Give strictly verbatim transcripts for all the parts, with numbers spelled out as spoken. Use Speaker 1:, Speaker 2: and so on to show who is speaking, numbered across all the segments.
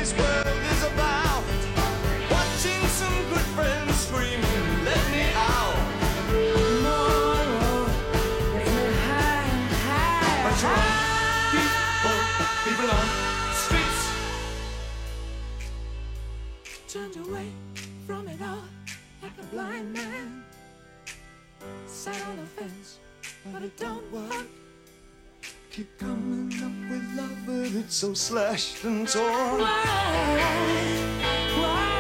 Speaker 1: this world is about. Watching some good friends screaming, let me out.
Speaker 2: Tomorrow, get me high, high,
Speaker 1: But you're
Speaker 2: high.
Speaker 1: on, people, people on streets.
Speaker 2: Turned away from it all like a blind man. Sat on the fence, but it don't work.
Speaker 1: Keep coming up with love, but it's so slashed and torn.
Speaker 2: Why? Why?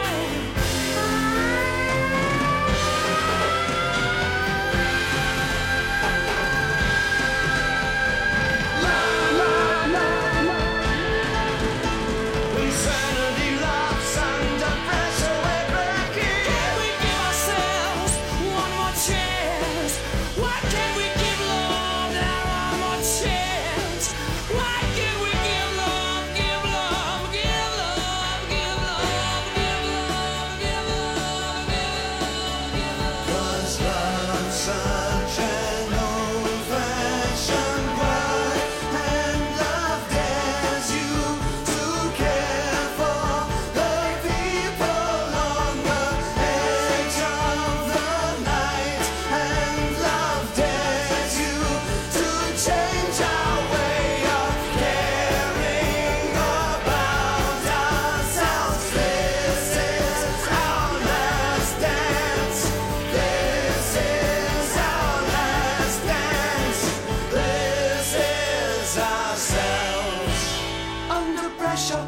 Speaker 1: Insanity laughs under pressure, we're breaking.
Speaker 2: Can we give ourselves one more chance? Why can't we give love now one more chance? Why can't we give love, give love, give love, give love, give love, give love, give love, give love?
Speaker 1: 'Cause love's such an old-fashioned word, and love dares you to care for the people on the edge of the night, and love dares you to change our way of caring about ourselves. This is our last dance. This is our last dance. This is ourselves. Under pressure.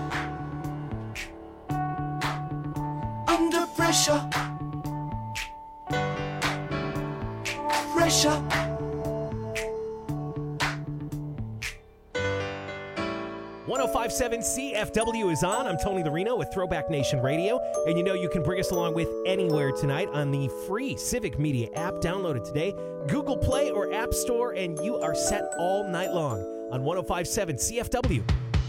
Speaker 1: Under pressure. Pressure.
Speaker 3: one oh five point seven C F W is on. I'm Tony Lorino with Throwback Nation Radio. And you know you can bring us along with anywhere tonight on the free Civic Media app. Download it today. Google Play or App Store, and you are set all night long on one oh five point seven C F W.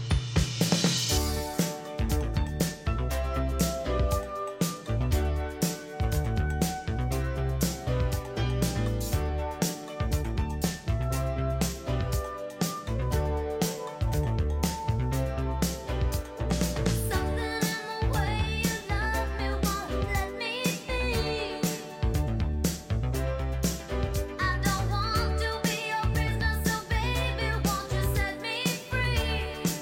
Speaker 4: Something in the way you love me won't let me be. I don't want to be your prisoner, so baby, won't you set me free?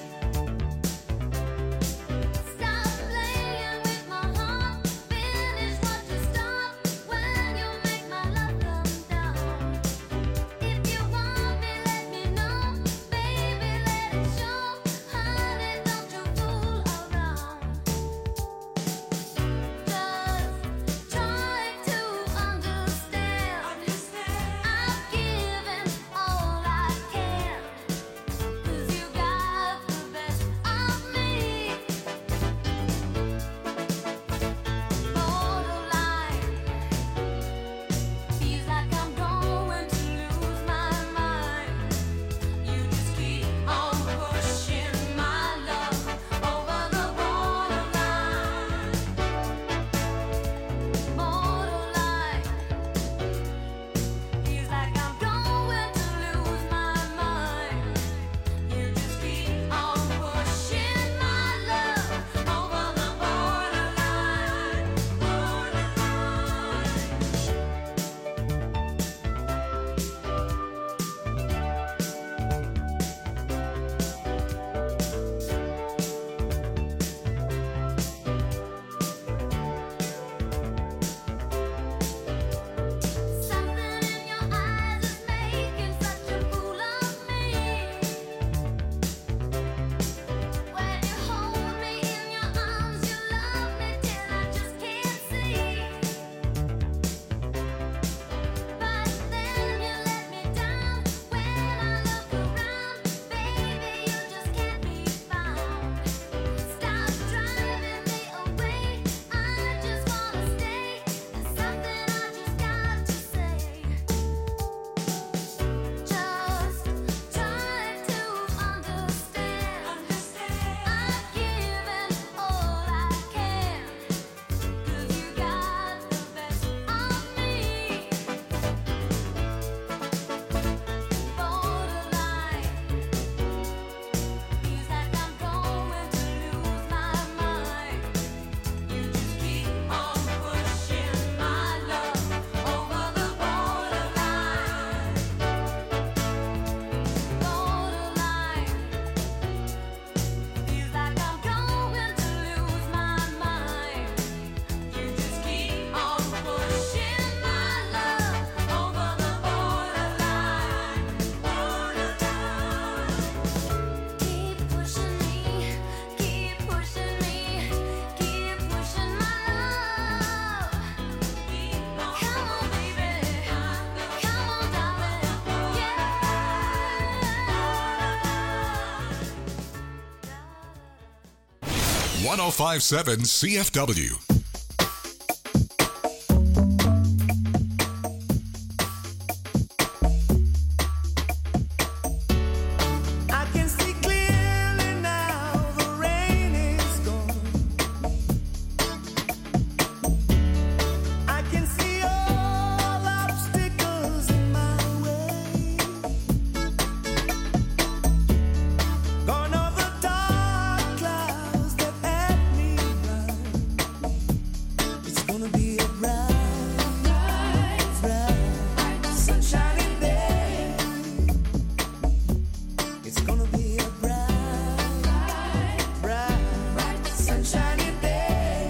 Speaker 5: one oh five point seven C F W.
Speaker 1: I can see clearly now, the rain is gone. I can see all obstacles in my way. Gone are the dark clouds that had me blind. It's gonna be a bright, bright, bright, sunshiny day. It's gonna be a bright, bright, bright, sunshiny day.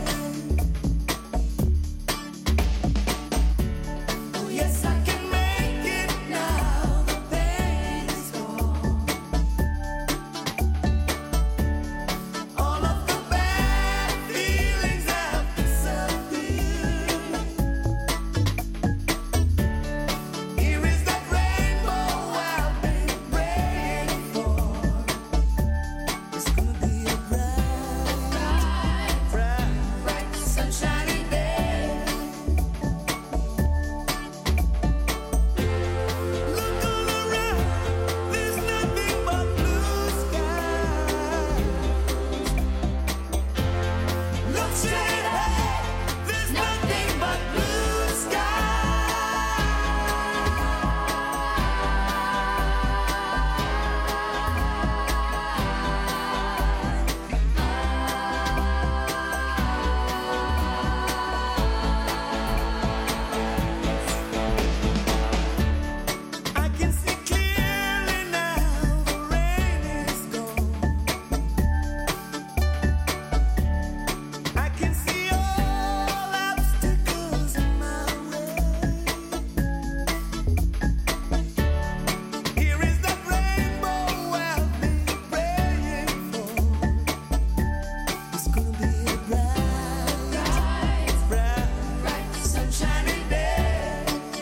Speaker 1: Oh yes, I can make it now. The pain is gone. All of the bad feelings have disappeared. Here is that rainbow I've been praying for. It's gonna be a bright, bright, bright, sunshiny day. Look all around, there's nothing but blue skies. Look straight ahead, there's nothing but blue I can see clearly now, the rain is gone. I can see all obstacles in my way. Here is that rainbow I've been praying for. It's gonna be a bright, bright, bright, sunshiny day.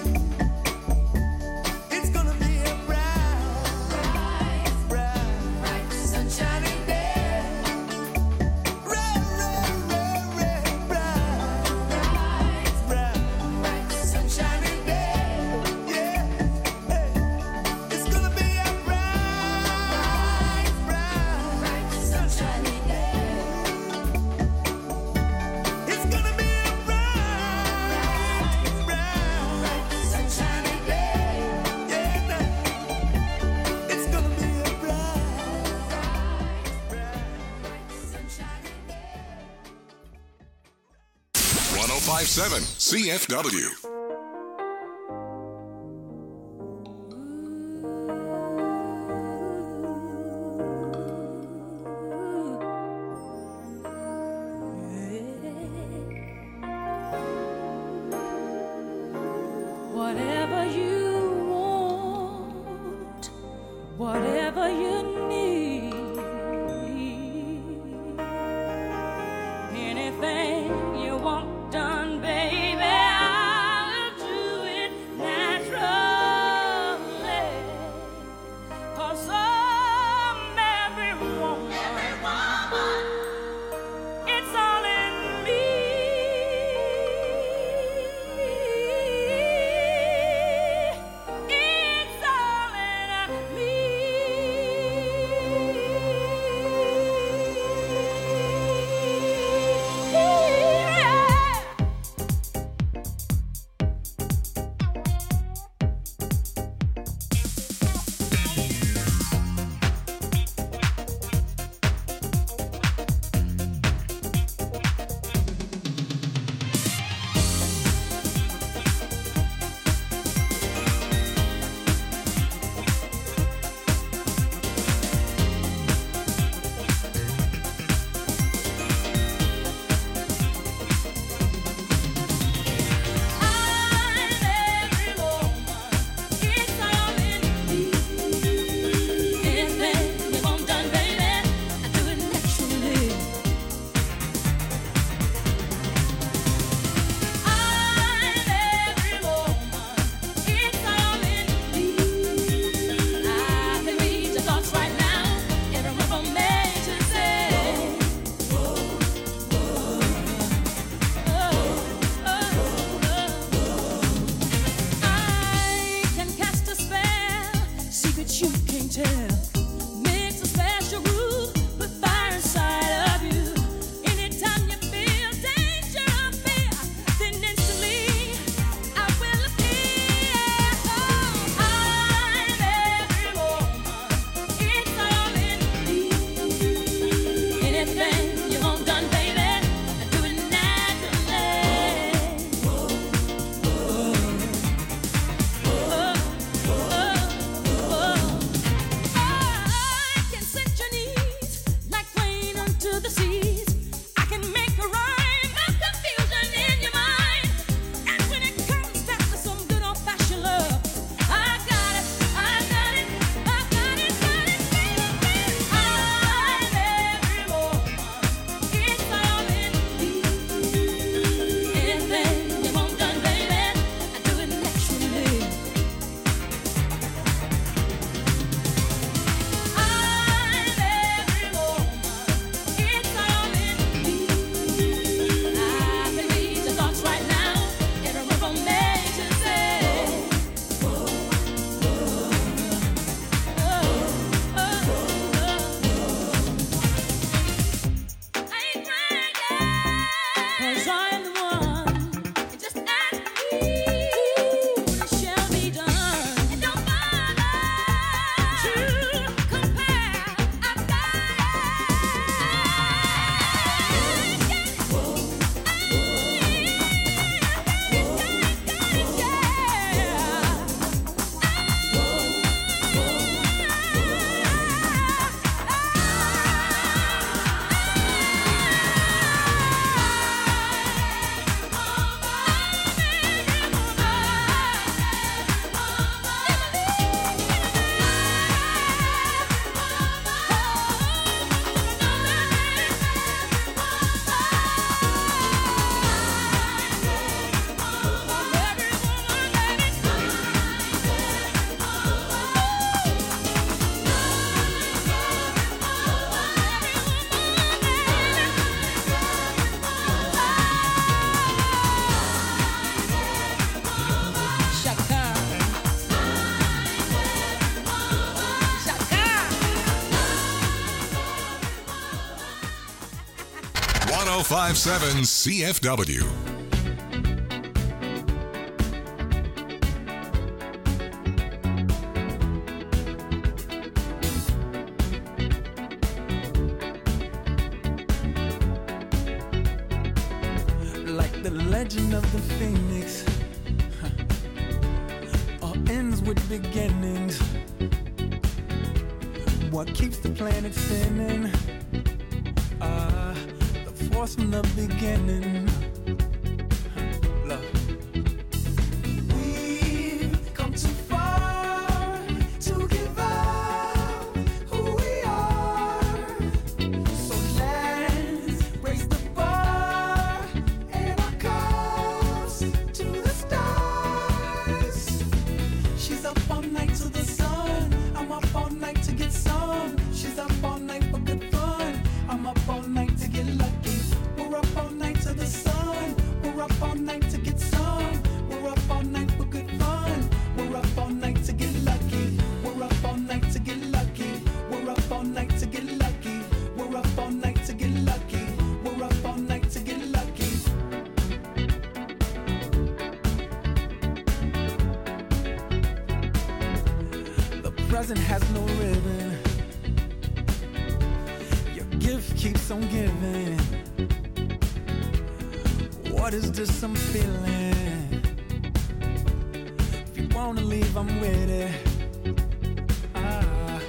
Speaker 1: It's gonna be a bright, bright, bright, sunshiny day. Bright, bright, bright, bright, bright, sunshiny day. Yeah, hey. It's gonna be a bright, bright, sunshiny day. It's gonna be a bright, bright, sunshiny day. Yeah, it's gonna be a bright, bright, sunshiny day.
Speaker 5: one oh five point seven C F W.
Speaker 2: Whatever you want, whatever you need, anything you want done, baby, I'll
Speaker 5: one oh five point seven C F W.
Speaker 6: Like the legend of the phoenix, huh, all ends with beginnings. What keeps the planet spinning? Ah, the force from the beginning. Huh, love. We've come too far to give up who we are. So let's raise the bar and our cups to the stars. She's up all night to the sun. I'm up all night to get some. She's up all night for good fun. I'm up all night to get lucky. We're up all night to the sun. We're up all night to get some. We're up all night for good fun. We're up all night to get lucky. We're up all night to get lucky. We're up all night to get lucky. We're up all night to get lucky. We're up all night to get lucky. The present has no ribbon. Your gift keeps on giving. What is this I'm feeling? If you wanna leave, I'm with it. Ah.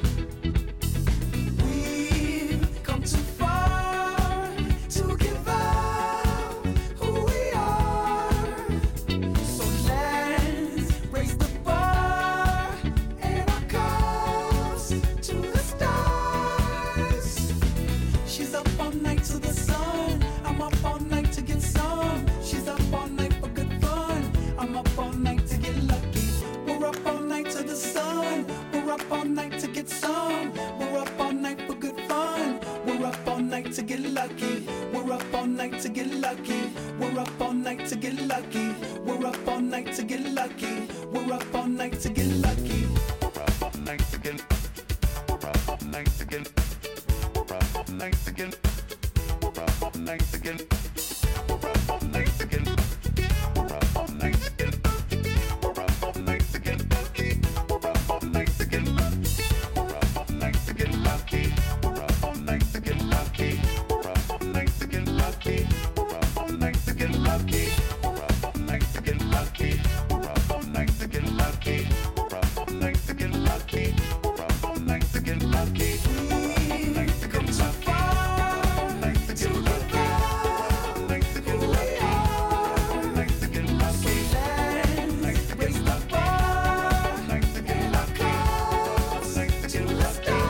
Speaker 6: We've come too far to give up who we are. So let's raise the bar and our cups to the stars. She's up all night to the sun. I'm up all night to get some. She's up all night for good fun. I'm up all night to get lucky. We're up all night to the sun. We're up all night to get some. We're up all night for good fun. We're up all night to get lucky. We're up all night to get lucky. We're up all night to get lucky. We're up all night to get lucky. We're up all night to get lucky. We're up all night to get. We're up all night to get. We're up all night to get. We're up all night to get. We're up all night to get. We're up all night to get. We're up all night to get lucky. We're up all night to get lucky. We're up all night to get lucky. We're up all night to get lucky. We're up all night to get lucky. We're up all night to get lucky. We're up all night to get lucky. We're up all night to get lucky. We're up all night to get lucky. We're up all night to get lucky. We've come too far to give up who we are. So let's raise the bar and our cups to the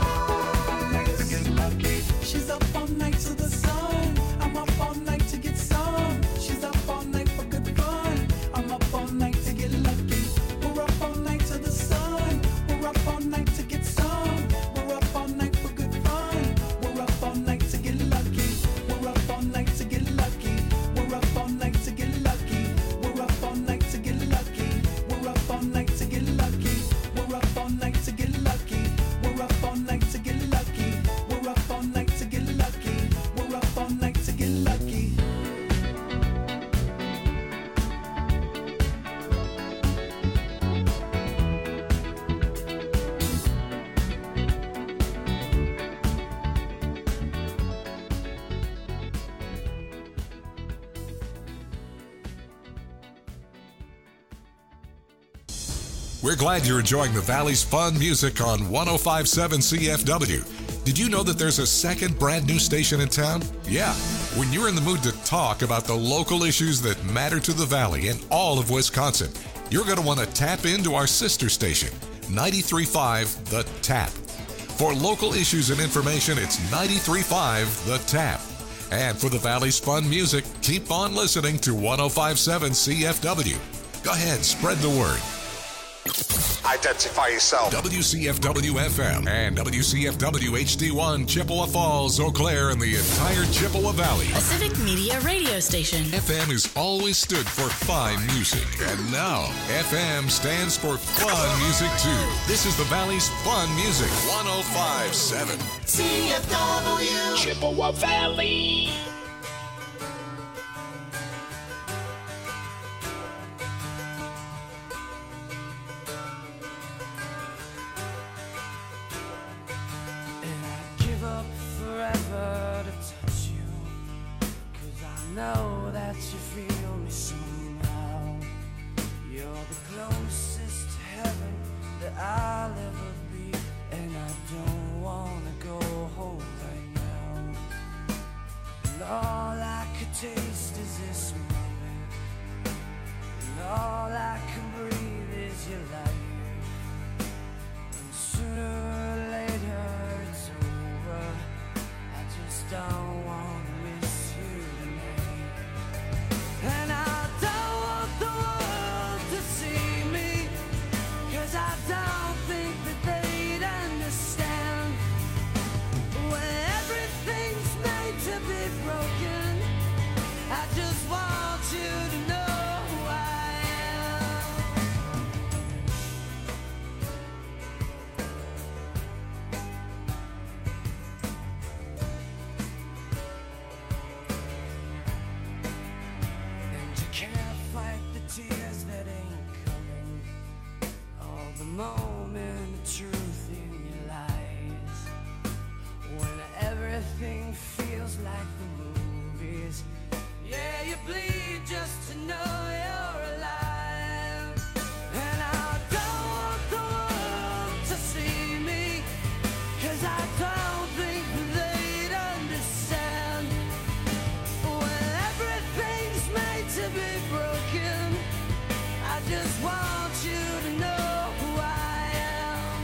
Speaker 6: stars. She's up all night to the sun. I'm up all night to get some. She's up all night for good fun. I'm up all night to get lucky. We're up all night to the sun. We're up all night to get some. We're up all night for good fun. We're up all night to get lucky. We're up all night to get lucky. We're up all night to get lucky. We're up all night to get lucky. We're up all night to get lucky. We're up all night to get lucky. We're up all night to get lucky. We're up all night to get lucky. We're up all night to get lucky.
Speaker 5: We're glad you're enjoying the Valley's fun music on one oh five point seven C F W. Did you know that there's a second brand new station in town? Yeah. When you're in the mood to talk about the local issues that matter to the Valley and all of Wisconsin, you're going to want to tap into our sister station, ninety-three point five The Tap. For local issues and information, it's ninety-three point five The Tap. And for the Valley's fun music, keep on listening to one oh five point seven C F W. Go ahead, spread the word.
Speaker 7: Identify yourself.
Speaker 5: W C F W F M and W C F W H D one, Chippewa Falls, Eau Claire, and the entire Chippewa Valley.
Speaker 8: A Civic Media radio station.
Speaker 5: F M has always stood for fine music, and now F M stands for fun music too. This is the Valley's fun music, one oh five point seven
Speaker 1: C F W
Speaker 2: Chippewa Valley.
Speaker 6: know that you feel me somehow. You're the closest to heaven that I'll ever be, and I don't wanna go home right now. And all I could taste is this moment, and all I can breathe is your light. And sooner or later it's over. I just don't wanna miss you tonight. And I don't want the world to see me, 'cause I don't think that they'd understand. When everything's made to be broken, I just want you to know who I am. And you can't fight the tears that ain't coming, all the moment of truth in your lies. When everything feels like the movies, yeah, you bleed just to know you're alive. And I don't want the world to see me, 'cause I don't think they'd understand. When everything's made to be broken, I just want you to know who I am.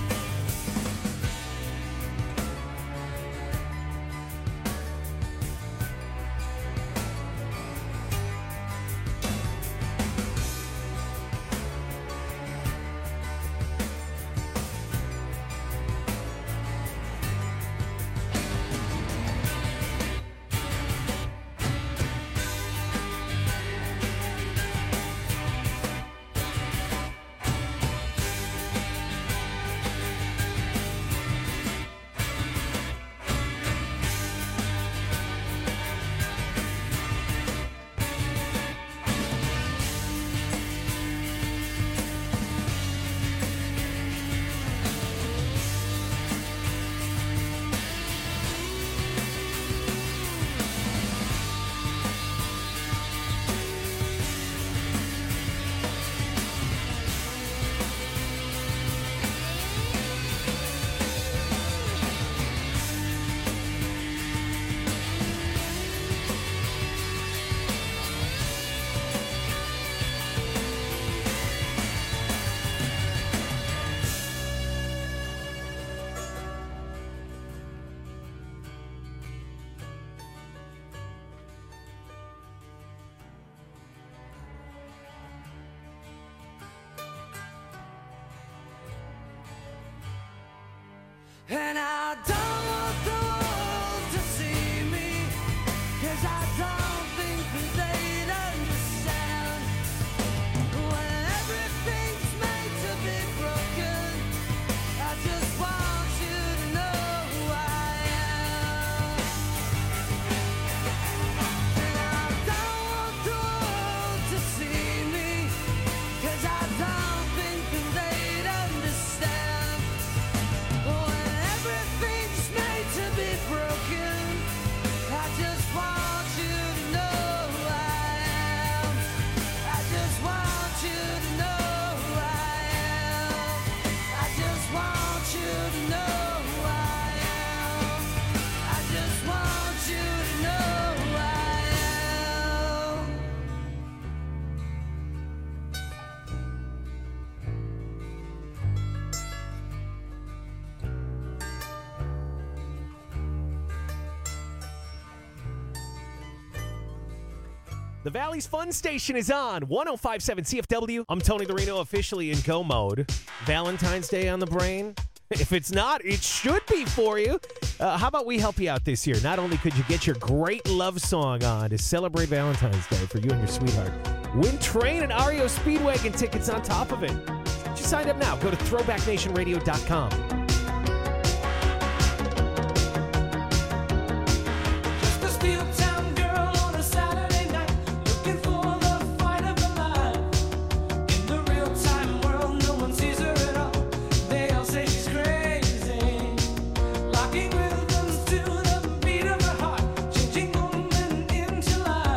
Speaker 6: And I don't want the world to see me, 'cause I don't think that they'd understand. When everything's made to be broken, I just want you to know who I am. And I don't want the world to see me, 'cause I don't think that they'd understand. When everything's made to be broken, I just want you to know who I am. I just want you to know who I am. I just want you to know who I am. I just want you to know who I am.
Speaker 3: The Valley's Fun Station is on one oh five point seven C F W. I'm Tony Dorino, officially in go mode. Valentine's Day on the brain? If it's not, it should be for you. Uh, how about we help you out this year? Not only could you get your great love song on to celebrate Valentine's Day for you and your sweetheart, win train and R E O Speedwagon tickets on top of it. Just sign up now. Go to throwback nation radio dot com.
Speaker 6: Just a steel town girl on a Saturday night, looking for the fight of her life. In the real time world, no one sees her at all. They all say she's crazy, locking rhythms to the beat of her heart, changing moment into life.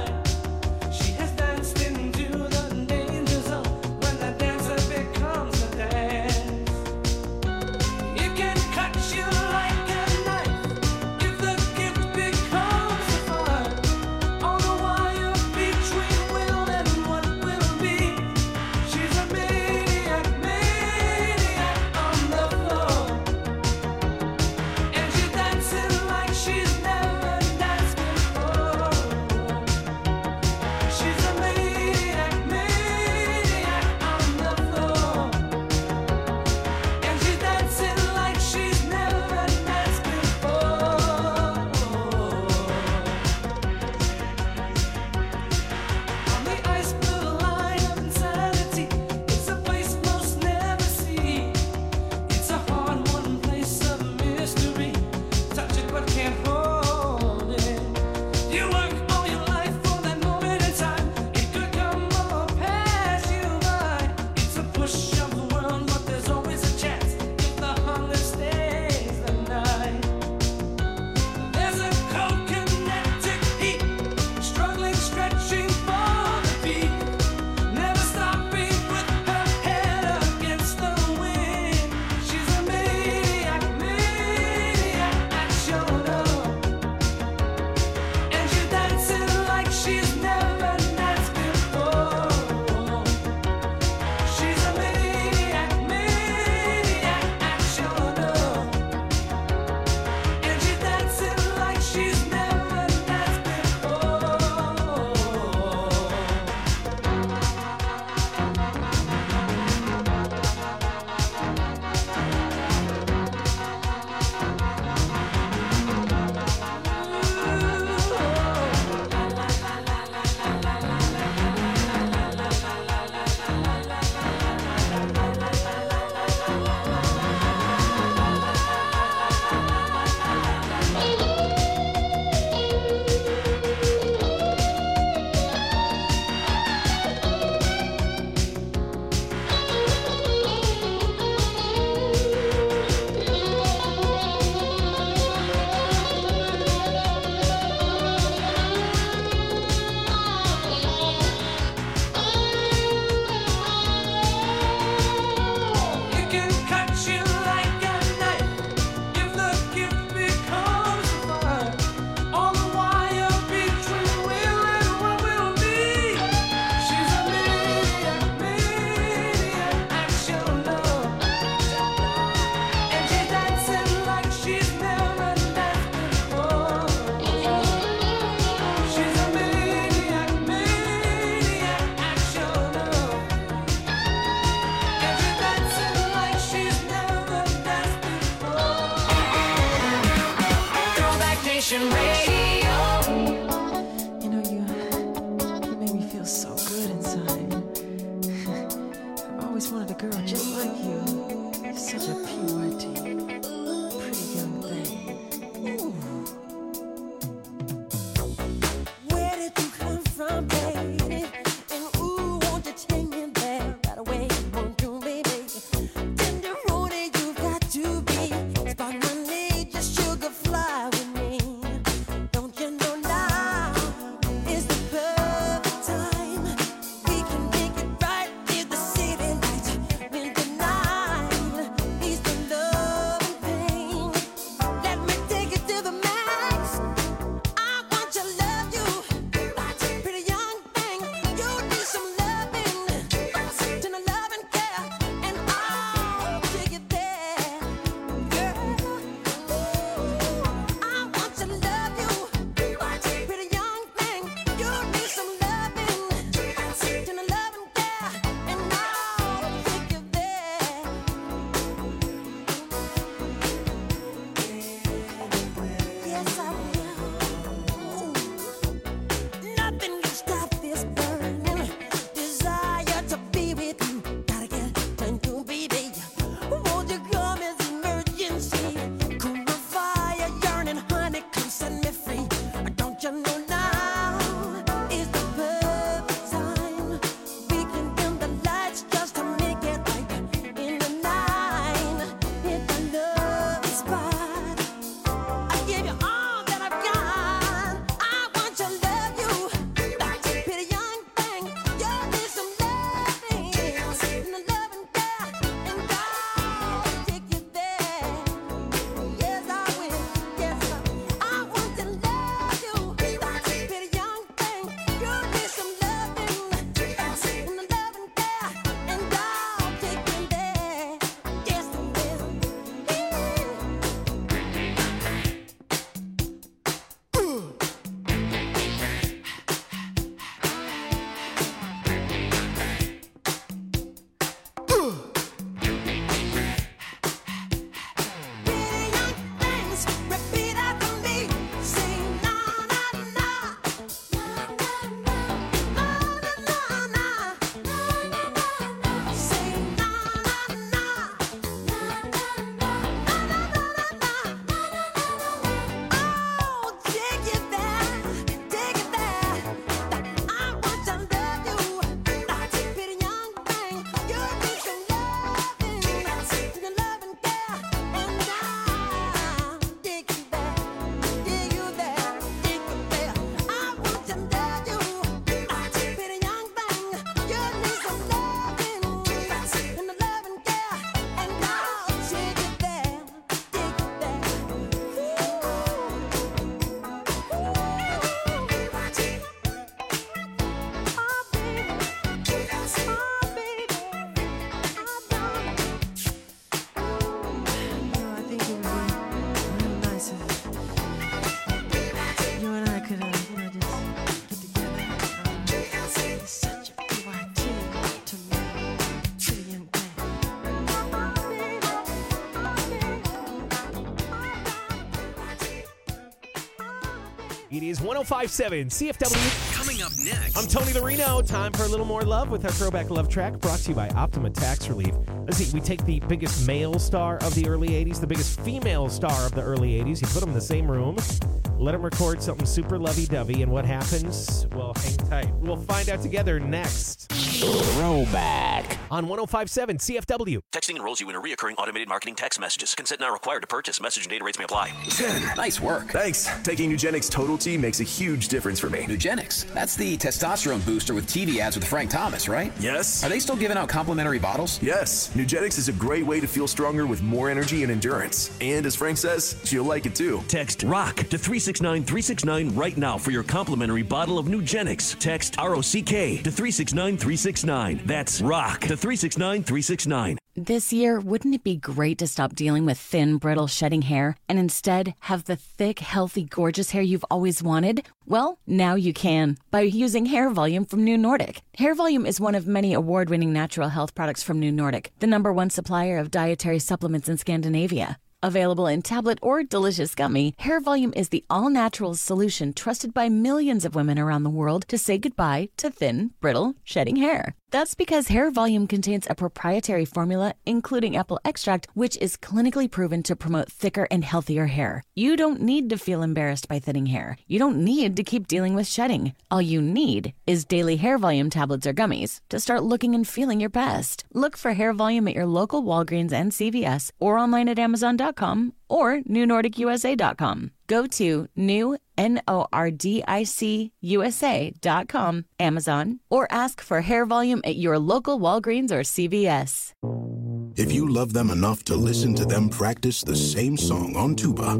Speaker 3: It is one oh five point seven C F W.
Speaker 7: Coming up next.
Speaker 3: I'm Tony the Reno. Time for a little more love with our throwback love track brought to you by Optima Tax Relief. Let's see, we take the biggest male star of the early eighties, the biggest female star of the early eighties. You put them in the same room, let them record something super lovey-dovey, and what happens? Well, hang tight. We'll find out together next.
Speaker 9: Throwback.
Speaker 3: On one oh five point seven C F W.
Speaker 10: Texting enrolls you in a reoccurring automated marketing text messages. Consent not required to purchase. Message and data rates may apply.
Speaker 9: ten. Nice work.
Speaker 11: Thanks. Taking Nugenix Total T makes a huge difference for me.
Speaker 9: Nugenix. That's the testosterone booster with T V ads with Frank Thomas, right?
Speaker 11: Yes.
Speaker 9: Are they still giving out complimentary bottles?
Speaker 11: Yes. Nugenix is a great way to feel stronger with more energy and endurance. And as Frank says, you'll like it too.
Speaker 10: Text ROCK to three six nine three six nine right now for your complimentary bottle of Nugenix. Text R O C K to three six nine three six nine. That's ROCK to three six nine three six nine.
Speaker 12: This year, wouldn't it be great to stop dealing with thin, brittle, shedding hair and instead have the thick, healthy, gorgeous hair you've always wanted? Well, now you can by using Hair Volume from New Nordic. Hair Volume is one of many award-winning natural health products from New Nordic, the number one supplier of dietary supplements in Scandinavia. Available in tablet or delicious gummy, Hair Volume is the all-natural solution trusted by millions of women around the world to say goodbye to thin, brittle, shedding hair. That's because Hair Volume contains a proprietary formula, including apple extract, which is clinically proven to promote thicker and healthier hair. You don't need to feel embarrassed by thinning hair. You don't need to keep dealing with shedding. All you need is daily Hair Volume tablets or gummies to start looking and feeling your best. Look for Hair Volume at your local Walgreens and C V S or online at amazon dot com or new nordic u s a dot com. Go to new N O R D I C U S A dot com, Amazon, or ask for Hair Volume at your local Walgreens or C V S.
Speaker 13: If you love them enough to listen to them practice the same song on tuba,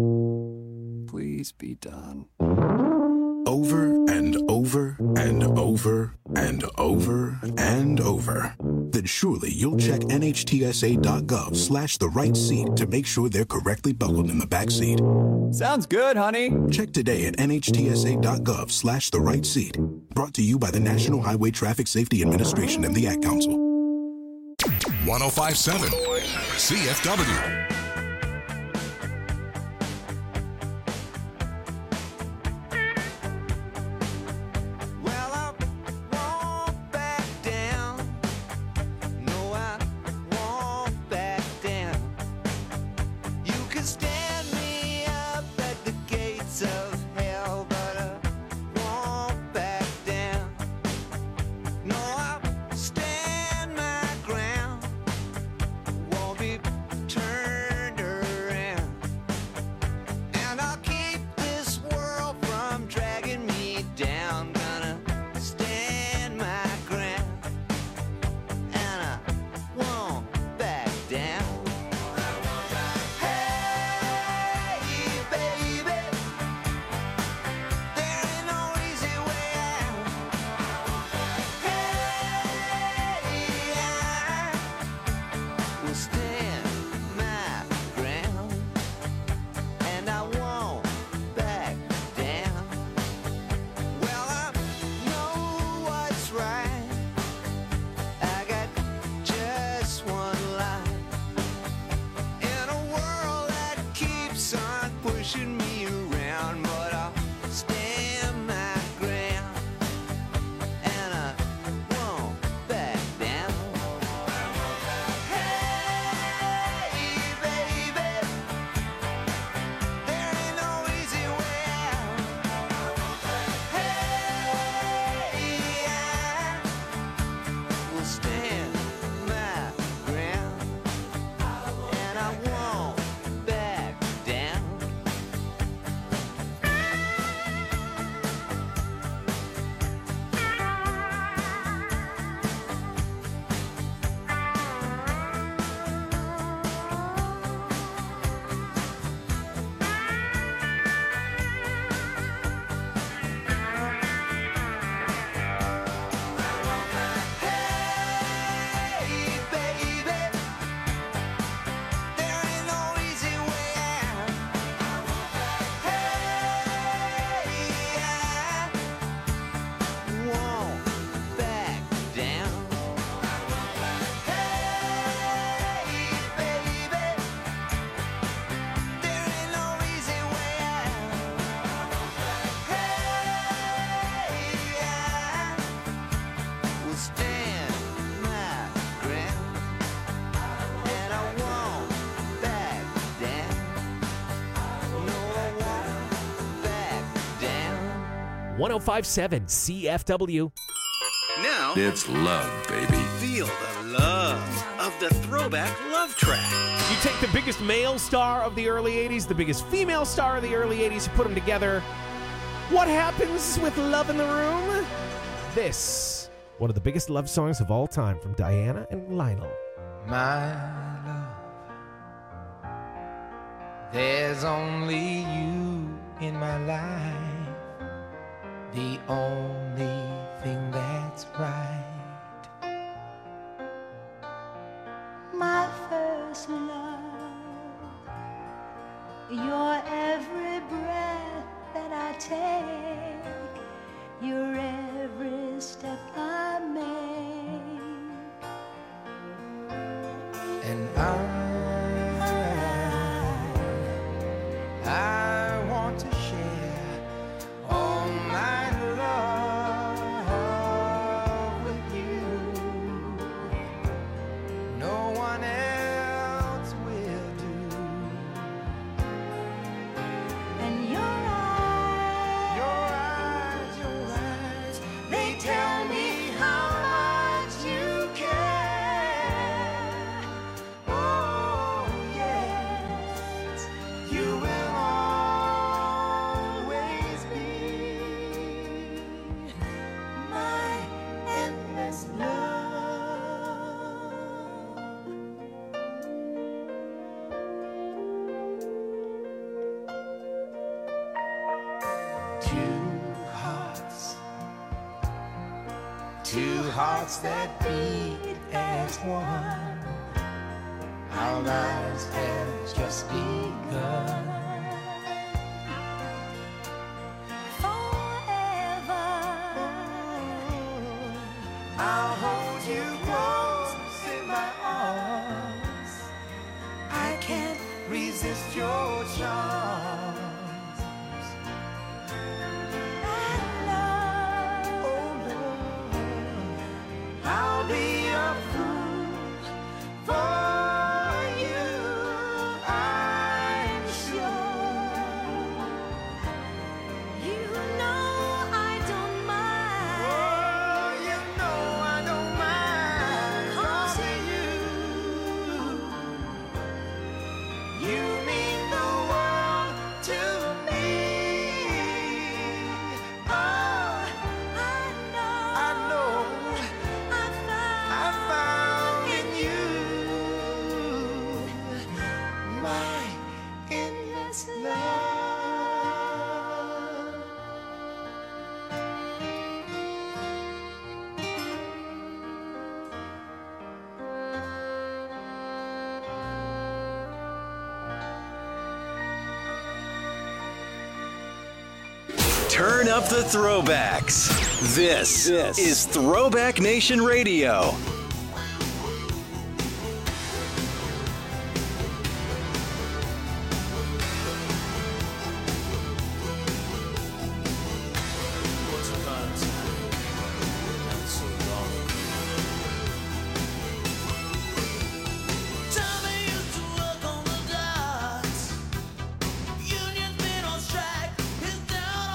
Speaker 14: please be done.
Speaker 13: Over and over and over and over and over, then surely you'll check N H T S A dot gov slash the right seat to make sure they're correctly buckled in the back seat.
Speaker 14: Sounds good, honey.
Speaker 13: Check today at N H T S A dot gov slash the right seat. Brought to you by the National Highway Traffic Safety Administration and the Ad Council.
Speaker 5: one oh five point seven C F W.
Speaker 6: Stand my ground, won't be turned.
Speaker 3: one oh five point seven C F W.
Speaker 7: Now,
Speaker 15: It's love, baby.
Speaker 7: feel the love of the Throwback Love Track.
Speaker 3: You take the biggest male star of the early eighties, the biggest female star of the early eighties, you put them together. What happens with Love in the Room? This, one of the biggest love songs of all time from Diana and Lionel.
Speaker 16: My love, there's only you in my life, the only thing that's right.
Speaker 17: My first love, your every breath that I take, your every step I make,
Speaker 16: And I, I want to share all my love with you. No one else will do.
Speaker 17: and your eyes,
Speaker 16: Your eyes, your eyes,
Speaker 17: they tell me how much you care.
Speaker 16: oh yes, you will always be
Speaker 17: My endless love.
Speaker 16: two hearts, two hearts that beat as one. Our lives have just begun. I'll hold you close in my arms. I can't resist your charms. Oh Lord, I'll be a fool for you, I'm sure.
Speaker 17: You know I don't mind.
Speaker 16: Oh, you know I don't mind causing you. You mean the world to me. Oh, I know, I know, I found in you my endless love.
Speaker 7: Turn up the throwbacks. This, is Throwback Nation Radio.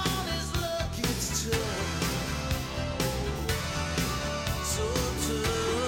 Speaker 2: So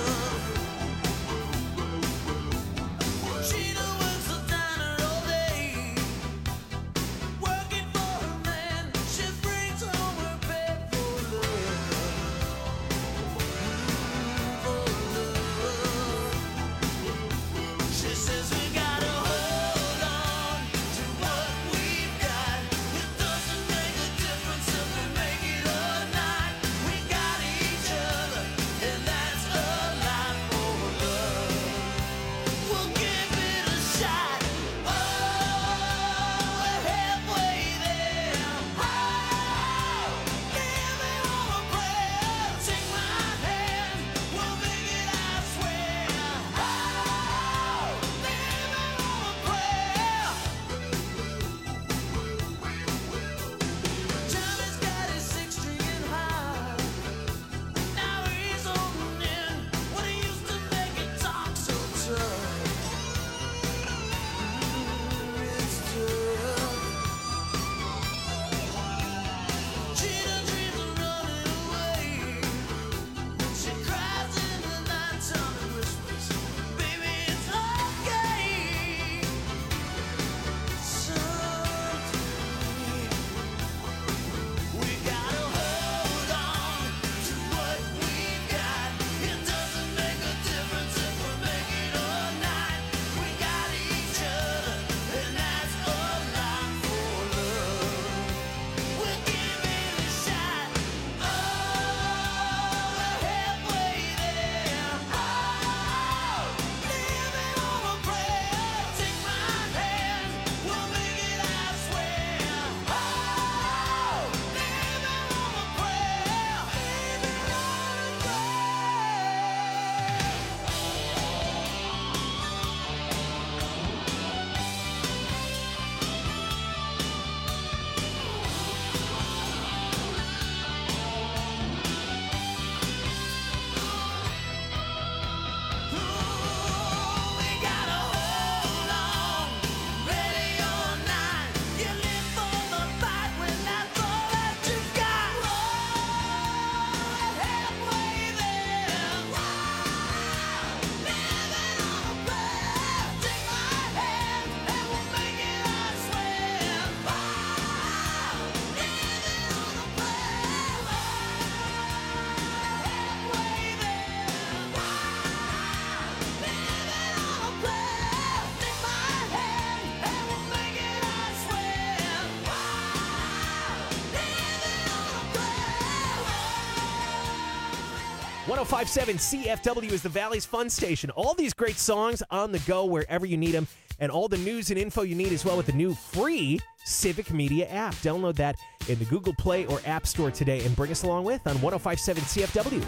Speaker 3: one oh five point seven C F W is the Valley's Fun Station. All these great songs on the go wherever you need them, and all the news and info you need as well with the new free Civic Media app. Download that in the Google Play or App Store today and bring us along with on one oh five point seven C F W.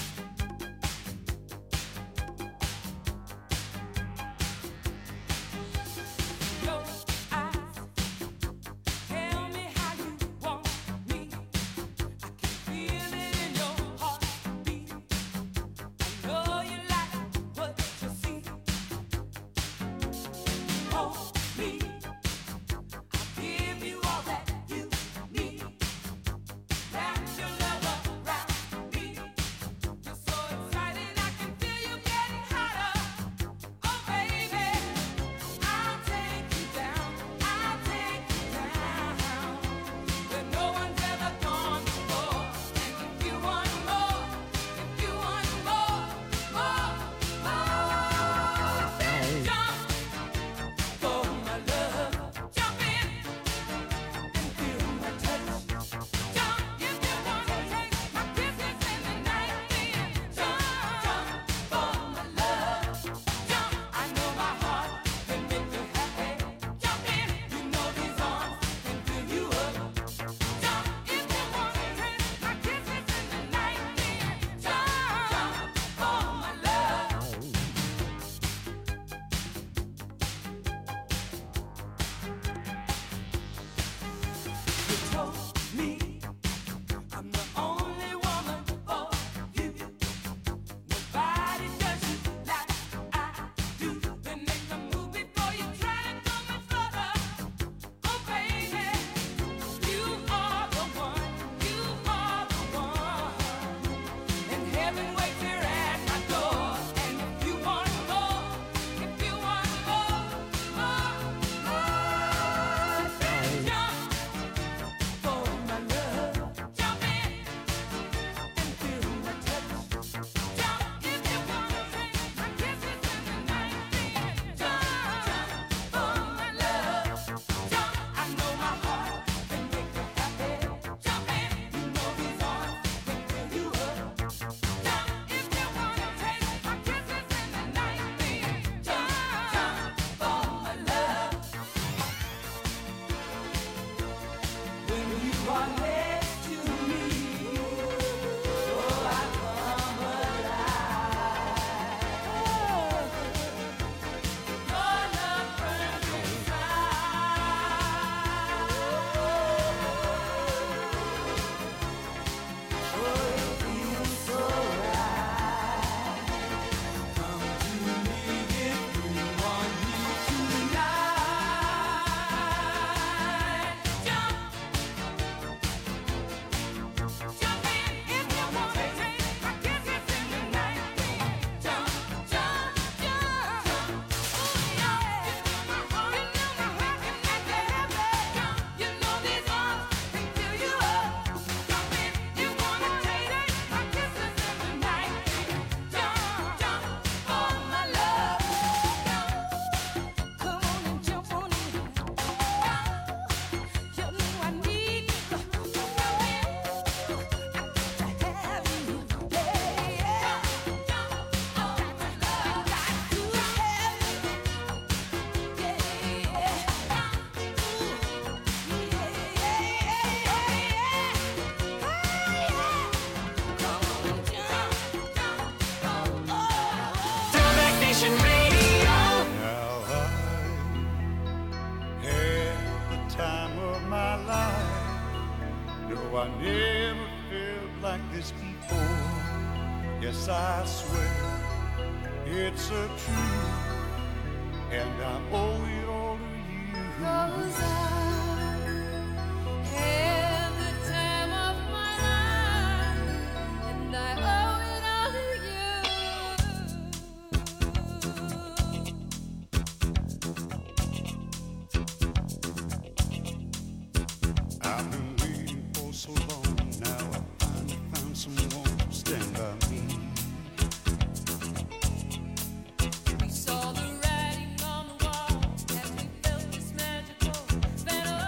Speaker 15: I never felt like this before. Yes, I swear it's a truth, and I owe it all to you.
Speaker 17: 'Cause I had the time of my life, and I owe it all to
Speaker 15: you. I've been waiting for so long now. I finally found someone to stand by me.
Speaker 17: We saw the writing on the wall as we felt this magical fantasy.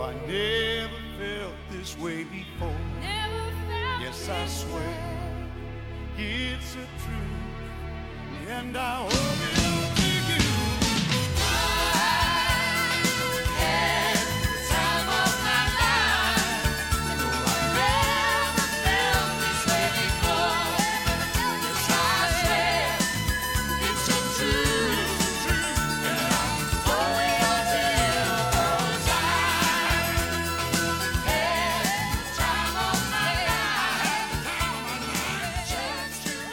Speaker 15: I never felt this way before. Yes, I swear it's a truth, and I owe it all to you. I had the time of my life. No, I never felt this way before. Yes, I swear it's a truth, and I owe it all to you. 'Cause I had the time of my life. Chance to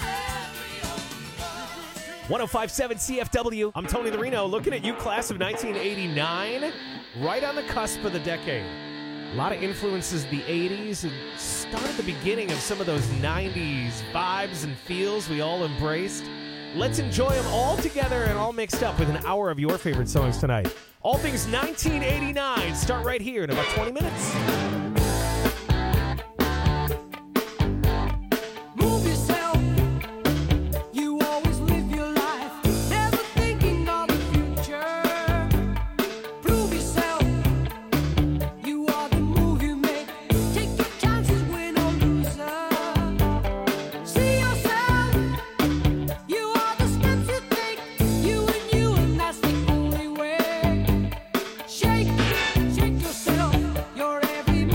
Speaker 15: every
Speaker 3: one oh five point seven C F W. I'm Tony the Reno, looking at you, class of nineteen eighty-nine, right on the cusp of the decade. A lot of influences of the eighties and started the beginning of some of those nineties vibes and feels we all embraced. Let's enjoy them all together and all mixed up with an hour of your favorite songs tonight. All things nineteen eighty-nine start right here in about twenty minutes.
Speaker 6: Move yourself. You always live your life, never thinking of the future. Prove yourself. You are the move you make. Take your chances, win or loser. See yourself. You are the steps you take. You and you, and that's the only way. Shake, shake yourself. You're every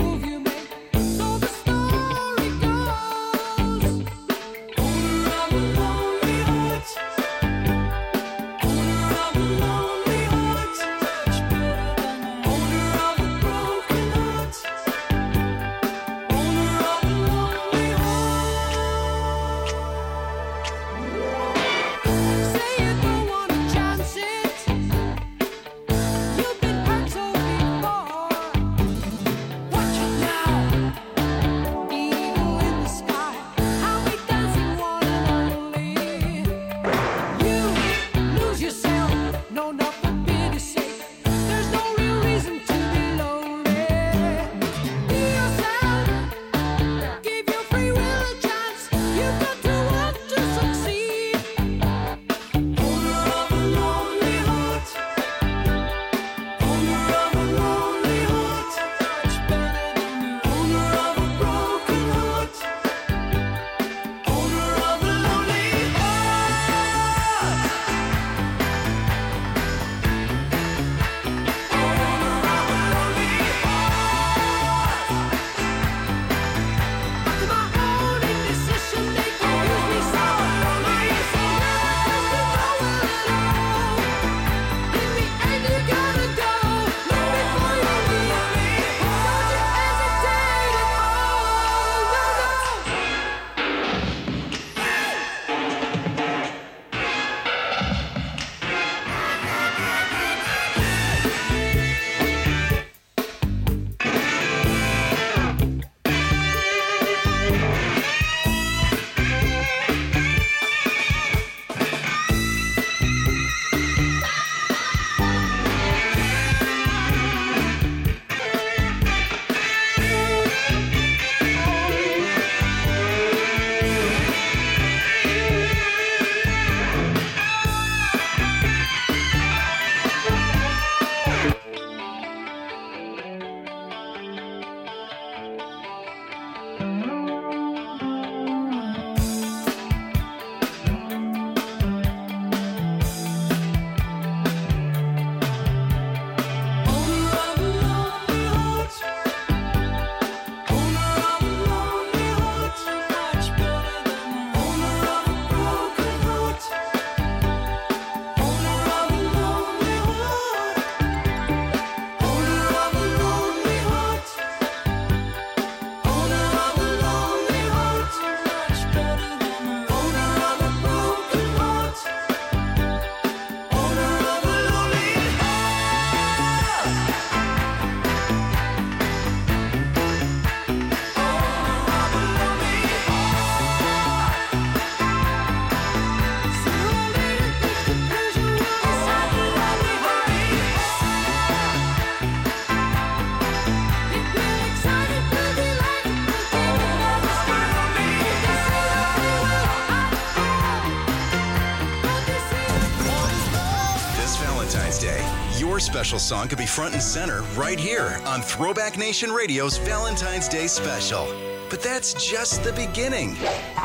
Speaker 18: special song could be front and center right here on Throwback Nation Radio's Valentine's Day special. But that's just the beginning.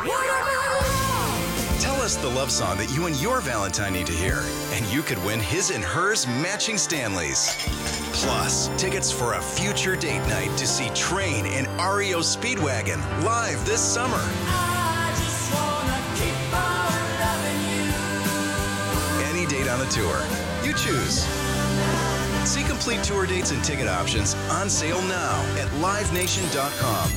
Speaker 18: Tell us the love song that you and your Valentine need to hear, and you could win his and hers matching Stanleys. Plus, tickets for a future date night to see Train and R E O Speedwagon live this summer.
Speaker 2: I just wanna keep on loving you.
Speaker 18: Any date on the tour. You choose. See complete tour dates and ticket options on sale now at live nation dot com.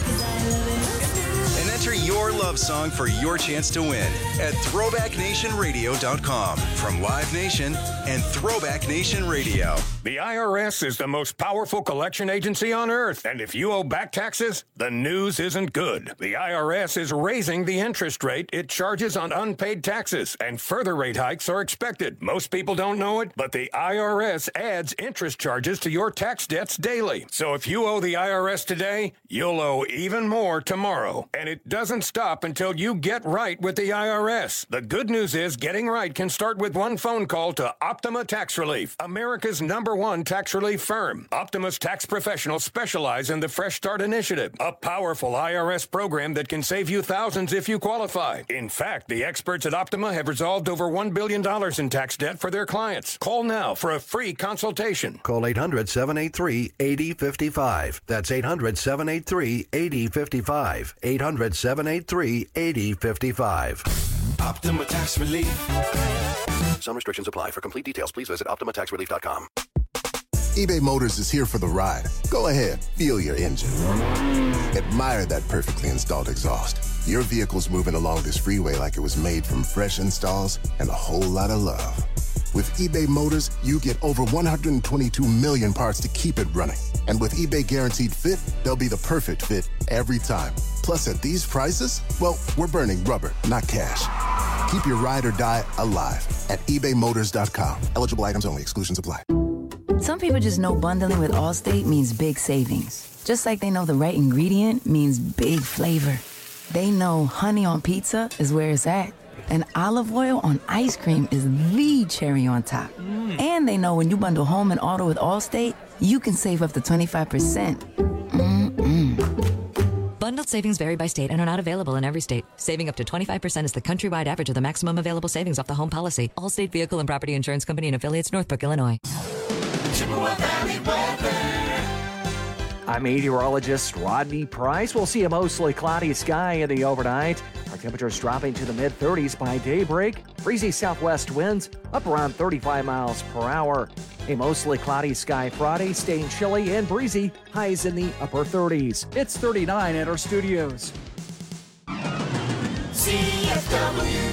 Speaker 18: And enter your love song for your chance to win at throwback nation radio dot com from Live Nation and Throwback Nation Radio.
Speaker 19: The I R S is the most powerful collection agency on earth, and if you owe back taxes, the news isn't good. The I R S is raising the interest rate it charges on unpaid taxes, and further rate hikes are expected. Most people don't know it, but the I R S adds interest charges to your tax debts daily. So if you owe the I R S today, you'll owe even more tomorrow. And it doesn't stop until you get right with the I R S. The good news is getting right can start with one phone call to Optima Tax Relief, America's number one tax relief firm. Optima's tax professionals specialize in the Fresh Start Initiative, a powerful I R S program that can save you thousands if you qualify. In fact, the experts at Optima have resolved over one billion dollars in tax debt for their clients. Call now for a free consultation.
Speaker 20: Call eight hundred, seven eight three, eight zero five five. That's eight hundred, seven eight three, eight zero five five. eight hundred, seven eight three, eight zero five five.
Speaker 11: Optima Tax Relief. Some restrictions apply. For complete details, please visit optima tax relief dot com.
Speaker 21: eBay Motors is here for the ride. Go ahead, feel your engine. Admire that perfectly installed exhaust. Your vehicle's moving along this freeway like it was made from fresh installs and a whole lot of love. With eBay Motors, you get over one hundred twenty-two million parts to keep it running. And with eBay Guaranteed Fit, they'll be the perfect fit every time. Plus, at these prices, well, we're burning rubber, not cash. Keep your ride or die alive at ebay motors dot com. Eligible items only. Exclusions apply.
Speaker 22: Some people just know bundling with Allstate means big savings. Just like they know the right ingredient means big flavor. They know honey on pizza is where it's at. And olive oil on ice cream is the cherry on top. Mm. And they know when you bundle home and auto with Allstate, you can save up to twenty-five percent. Mm-mm.
Speaker 23: Bundled savings vary by state and are not available in every state. Saving up to twenty-five percent is the countrywide average of the maximum available savings off the home policy. Allstate Vehicle and Property Insurance Company and affiliates, Northbrook, Illinois.
Speaker 2: Chippewa Valley weather.
Speaker 24: I'm meteorologist Rodney Price. We'll see a mostly cloudy sky in the overnight. Our temperatures dropping to the mid thirties by daybreak. Breezy southwest winds up around thirty-five miles per hour. A mostly cloudy sky Friday, staying chilly and breezy. Highs in the upper thirties.
Speaker 14: It's thirty-nine at our studios.
Speaker 2: C F W.